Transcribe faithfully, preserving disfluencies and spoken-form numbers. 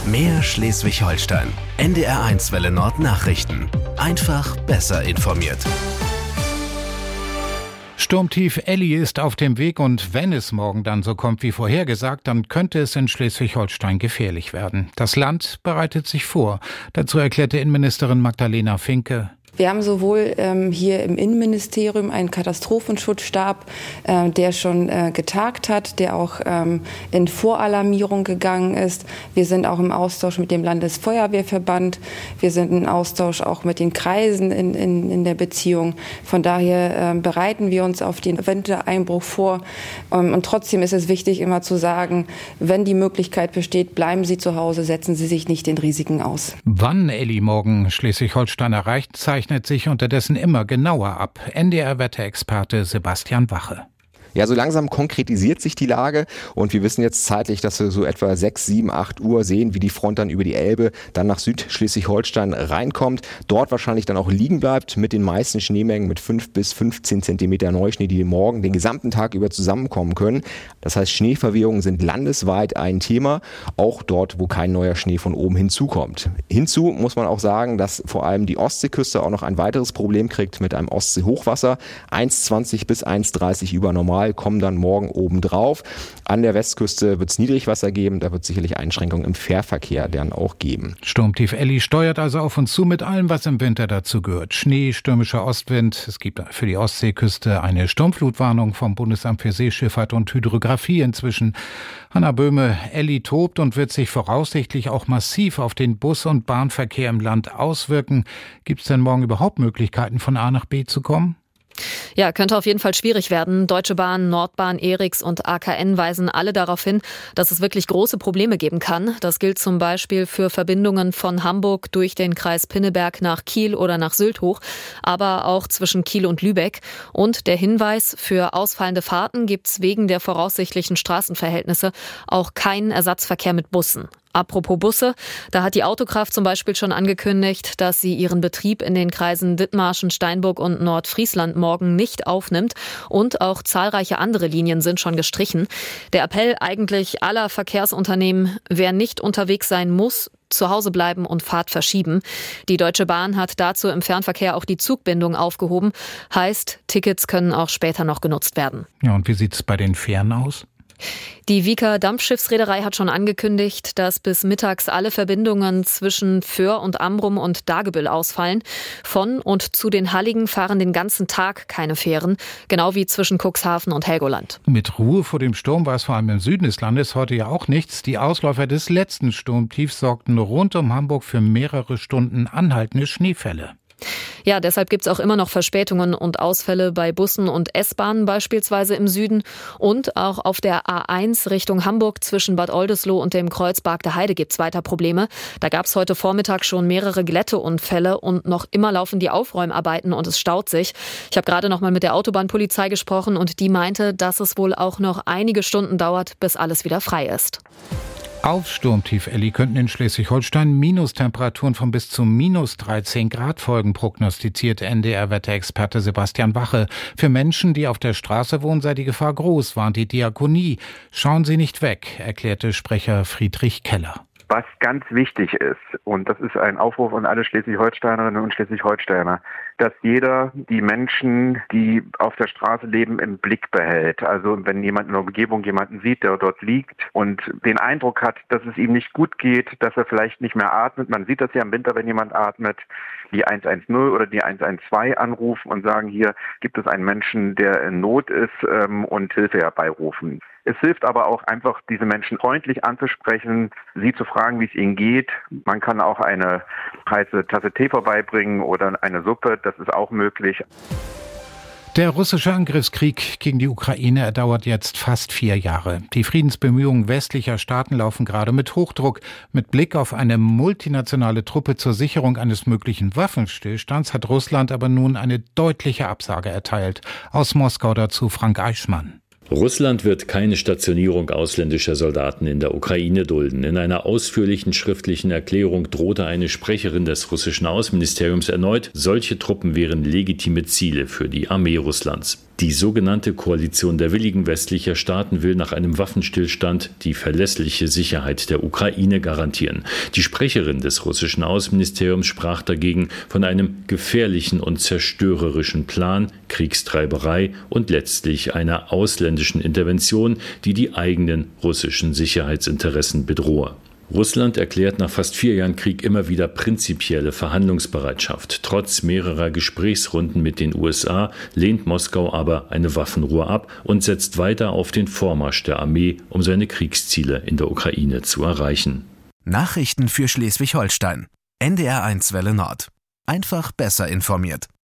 Mehr Schleswig-Holstein. N D R eins Welle Nord Nachrichten. Einfach besser informiert. Sturmtief Elli ist auf dem Weg und wenn es morgen dann so kommt wie vorhergesagt, dann könnte es in Schleswig-Holstein gefährlich werden. Das Land bereitet sich vor. Dazu erklärte Innenministerin Magdalena Finke: Wir haben sowohl ähm, hier im Innenministerium einen Katastrophenschutzstab, äh, der schon äh, getagt hat, der auch ähm, in Voralarmierung gegangen ist. Wir sind auch im Austausch mit dem Landesfeuerwehrverband. Wir sind im Austausch auch mit den Kreisen in, in, in der Beziehung. Von daher äh, bereiten wir uns auf den Wintereinbruch vor. Ähm, und trotzdem ist es wichtig, immer zu sagen, wenn die Möglichkeit besteht, bleiben Sie zu Hause, setzen Sie sich nicht den Risiken aus. Wann Elli morgen Schleswig-Holstein erreicht, zeichnet sich unterdessen immer genauer ab. N D R-Wetterexperte Sebastian Wache. Ja, so langsam konkretisiert sich die Lage und wir wissen jetzt zeitlich, dass wir so etwa sechs, sieben, acht Uhr sehen, wie die Front dann über die Elbe dann nach Südschleswig-Holstein reinkommt. Dort wahrscheinlich dann auch liegen bleibt mit den meisten Schneemengen mit fünf bis fünfzehn Zentimeter Neuschnee, die morgen den gesamten Tag über zusammenkommen können. Das heißt, Schneeverwehungen sind landesweit ein Thema, auch dort, wo kein neuer Schnee von oben hinzukommt. Hinzu muss man auch sagen, dass vor allem die Ostseeküste auch noch ein weiteres Problem kriegt mit einem Ostseehochwasser. eins Komma zwanzig bis eins Komma dreißig über normal kommen dann morgen oben drauf. An der Westküste wird es Niedrigwasser geben, da wird es sicherlich Einschränkungen im Fährverkehr dann auch geben. Sturmtief Elli steuert also auf uns zu mit allem, was im Winter dazu gehört. Schnee, stürmischer Ostwind. Es gibt für die Ostseeküste eine Sturmflutwarnung vom Bundesamt für Seeschifffahrt und Hydrographie inzwischen. Hanna Böhme, Elli tobt und wird sich voraussichtlich auch massiv auf den Bus- und Bahnverkehr im Land auswirken. Gibt es denn morgen überhaupt Möglichkeiten, von A nach B zu kommen? Ja, könnte auf jeden Fall schwierig werden. Deutsche Bahn, Nordbahn, E R I X und A K N weisen alle darauf hin, dass es wirklich große Probleme geben kann. Das gilt zum Beispiel für Verbindungen von Hamburg durch den Kreis Pinneberg nach Kiel oder nach Sylt hoch, aber auch zwischen Kiel und Lübeck. Und der Hinweis, für ausfallende Fahrten gibt es wegen der voraussichtlichen Straßenverhältnisse auch keinen Ersatzverkehr mit Bussen. Apropos Busse, da hat die Autokraft zum Beispiel schon angekündigt, dass sie ihren Betrieb in den Kreisen Dithmarschen, Steinburg und Nordfriesland morgen nicht aufnimmt und auch zahlreiche andere Linien sind schon gestrichen. Der Appell eigentlich aller Verkehrsunternehmen, wer nicht unterwegs sein muss, zu Hause bleiben und Fahrt verschieben. Die Deutsche Bahn hat dazu im Fernverkehr auch die Zugbindung aufgehoben. Heißt, Tickets können auch später noch genutzt werden. Ja, und wie sieht's bei den Fähren aus? Die Wieker Dampfschiffsreederei hat schon angekündigt, dass bis mittags alle Verbindungen zwischen Föhr und Amrum und Dagebüll ausfallen. Von und zu den Halligen fahren den ganzen Tag keine Fähren, genau wie zwischen Cuxhaven und Helgoland. Mit Ruhe vor dem Sturm war es vor allem im Süden des Landes heute ja auch nichts. Die Ausläufer des letzten Sturmtiefs sorgten rund um Hamburg für mehrere Stunden anhaltende Schneefälle. Ja, deshalb gibt es auch immer noch Verspätungen und Ausfälle bei Bussen und S-Bahnen beispielsweise im Süden. Und auch auf der A eins Richtung Hamburg zwischen Bad Oldesloe und dem Kreuzberg der Heide gibt es weiter Probleme. Da gab es heute Vormittag schon mehrere Glätteunfälle und noch immer laufen die Aufräumarbeiten und es staut sich. Ich habe gerade noch mal mit der Autobahnpolizei gesprochen und die meinte, dass es wohl auch noch einige Stunden dauert, bis alles wieder frei ist. Auf Sturmtief Elli könnten in Schleswig-Holstein Minustemperaturen von bis zu minus dreizehn Grad folgen, prognostiziert N D R-Wetterexperte Sebastian Wache. Für Menschen, die auf der Straße wohnen, sei die Gefahr groß, warnt die Diakonie. Schauen Sie nicht weg, erklärte Sprecher Friedrich Keller. Was ganz wichtig ist, und das ist ein Aufruf an alle Schleswig-Holsteinerinnen und Schleswig-Holsteiner, dass jeder die Menschen, die auf der Straße leben, im Blick behält. Also wenn jemand in der Umgebung jemanden sieht, der dort liegt und den Eindruck hat, dass es ihm nicht gut geht, dass er vielleicht nicht mehr atmet. Man sieht das ja im Winter, wenn jemand atmet, die eins eins null oder die eins eins zwei anrufen und sagen, hier gibt es einen Menschen, der in Not ist ähm, und Hilfe herbeirufen. Es hilft aber auch einfach, diese Menschen freundlich anzusprechen, sie zu fragen, wie es ihnen geht. Man kann auch eine heiße Tasse Tee vorbeibringen oder eine Suppe, das ist auch möglich. Der russische Angriffskrieg gegen die Ukraine er dauert jetzt fast vier Jahre. Die Friedensbemühungen westlicher Staaten laufen gerade mit Hochdruck. Mit Blick auf eine multinationale Truppe zur Sicherung eines möglichen Waffenstillstands hat Russland aber nun eine deutliche Absage erteilt. Aus Moskau dazu Frank Eichmann. Russland wird keine Stationierung ausländischer Soldaten in der Ukraine dulden. In einer ausführlichen schriftlichen Erklärung drohte eine Sprecherin des russischen Außenministeriums erneut, solche Truppen wären legitime Ziele für die Armee Russlands. Die sogenannte Koalition der Willigen westlicher Staaten will nach einem Waffenstillstand die verlässliche Sicherheit der Ukraine garantieren. Die Sprecherin des russischen Außenministeriums sprach dagegen von einem gefährlichen und zerstörerischen Plan, Kriegstreiberei und letztlich einer ausländischen Intervention, die die eigenen russischen Sicherheitsinteressen bedrohe. Russland erklärt nach fast vier Jahren Krieg immer wieder prinzipielle Verhandlungsbereitschaft. Trotz mehrerer Gesprächsrunden mit den U S A lehnt Moskau aber eine Waffenruhe ab und setzt weiter auf den Vormarsch der Armee, um seine Kriegsziele in der Ukraine zu erreichen. Nachrichten für Schleswig-Holstein. N D R eins Welle Nord. Einfach besser informiert.